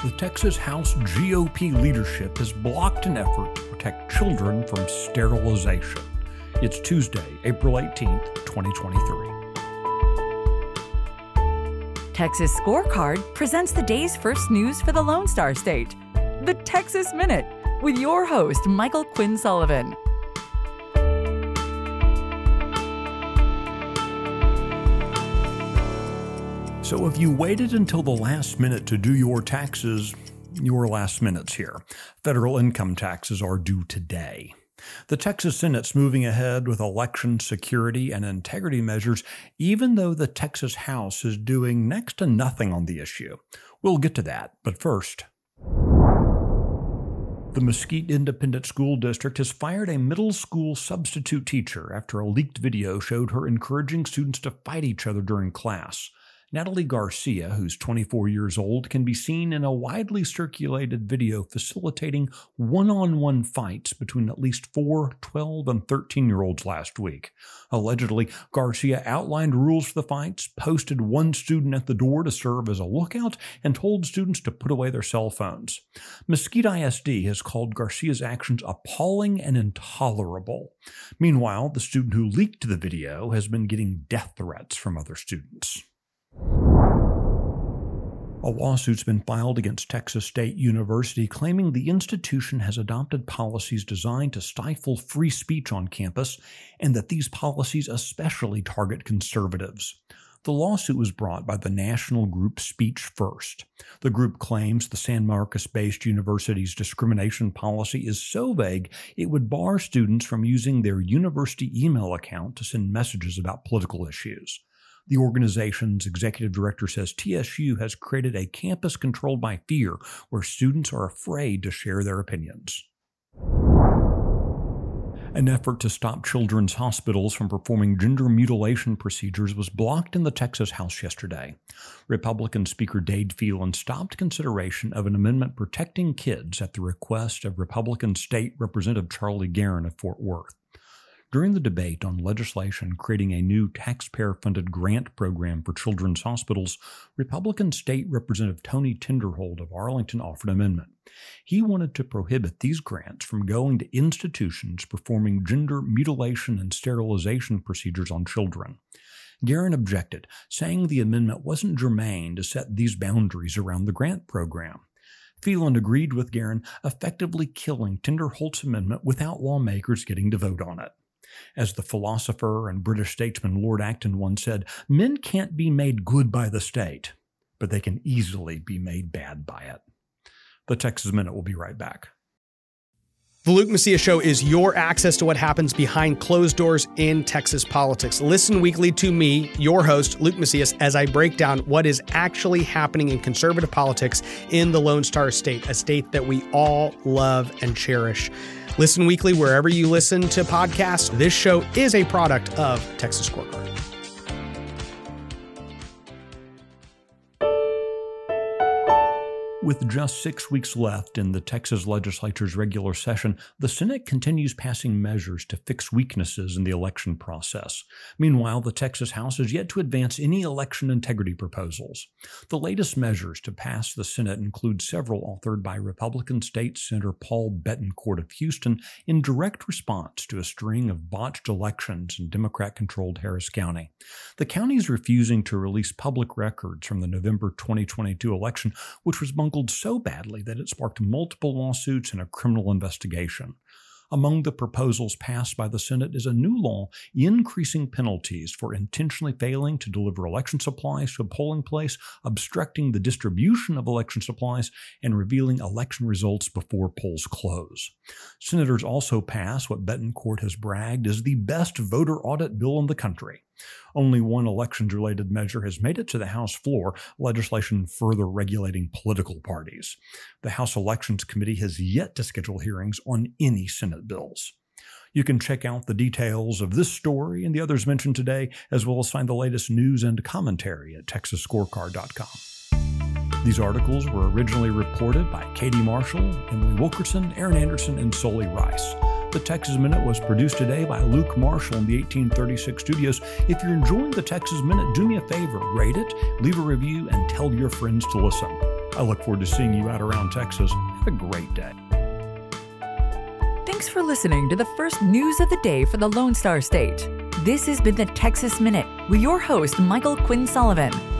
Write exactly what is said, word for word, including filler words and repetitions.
The Texas House G O P leadership has blocked an effort to protect children from sterilization. It's Tuesday, April eighteenth, twenty twenty-three. Texas Scorecard presents the day's first news for the Lone Star State. The Texas Minute, with your host, Michael Quinn Sullivan. So if you waited until the last minute to do your taxes, your last minute's here. Federal income taxes are due today. The Texas Senate's moving ahead with election security and integrity measures, even though the Texas House is doing next to nothing on the issue. We'll get to that, but first. The Mesquite Independent School District has fired a middle school substitute teacher after a leaked video showed her encouraging students to fight each other during class. Natalie Garcia, who's twenty-four years old, can be seen in a widely circulated video facilitating one-on-one fights between at least four, twelve, and thirteen-year-olds last week. Allegedly, Garcia outlined rules for the fights, posted one student at the door to serve as a lookout, and told students to put away their cell phones. Mesquite I S D has called Garcia's actions appalling and intolerable. Meanwhile, the student who leaked the video has been getting death threats from other students. A lawsuit's been filed against Texas State University claiming the institution has adopted policies designed to stifle free speech on campus and that these policies especially target conservatives. The lawsuit was brought by the national group Speech First. The group claims the San Marcos-based university's discrimination policy is so vague it would bar students from using their university email account to send messages about political issues. The organization's executive director says T S U has created a campus controlled by fear where students are afraid to share their opinions. An effort to stop children's hospitals from performing gender mutilation procedures was blocked in the Texas House yesterday. Republican Speaker Dade Phelan stopped consideration of an amendment protecting kids at the request of Republican State Representative Charlie Guerin of Fort Worth. During the debate on legislation creating a new taxpayer-funded grant program for children's hospitals, Republican State Representative Tony Tinderhold of Arlington offered an amendment. He wanted to prohibit these grants from going to institutions performing gender mutilation and sterilization procedures on children. Guerin objected, saying the amendment wasn't germane to set these boundaries around the grant program. Phelan agreed with Guerin, effectively killing Tinderhold's amendment without lawmakers getting to vote on it. As the philosopher and British statesman Lord Acton once said, men can't be made good by the state, but they can easily be made bad by it. The Texas Minute will be right back. The Luke Macias Show is your access to what happens behind closed doors in Texas politics. Listen weekly to me, your host, Luke Macias, as I break down what is actually happening in conservative politics in the Lone Star State, a state that we all love and cherish. Listen weekly wherever you listen to podcasts. This show is a product of Texas Scorecard. With just six weeks left in the Texas legislature's regular session, the Senate continues passing measures to fix weaknesses in the election process. Meanwhile, the Texas House has yet to advance any election integrity proposals. The latest measures to pass the Senate include several authored by Republican State Senator Paul Bettencourt of Houston in direct response to a string of botched elections in Democrat-controlled Harris County. The county is refusing to release public records from the November twenty twenty-two election, which was bungled so badly that it sparked multiple lawsuits and a criminal investigation. Among the proposals passed by the Senate is a new law increasing penalties for intentionally failing to deliver election supplies to a polling place, obstructing the distribution of election supplies, and revealing election results before polls close. Senators also passed what Bettencourt has bragged is the best voter audit bill in the country. Only one elections-related measure has made it to the House floor, legislation further regulating political parties. The House Elections Committee has yet to schedule hearings on any Senate bills. You can check out the details of this story and the others mentioned today, as well as find the latest news and commentary at texas scorecard dot com. These articles were originally reported by Katie Marshall, Emily Wilkerson, Aaron Anderson, and Sully Rice. The Texas Minute was produced today by Luke Marshall in the eighteen thirty-six studios. If you're enjoying the Texas Minute, do me a favor, rate it, leave a review, and tell your friends to listen. I look forward to seeing you out around Texas. Have a great day. Thanks for listening to the first news of the day for the Lone Star State. This has been the Texas Minute with your host, Michael Quinn Sullivan.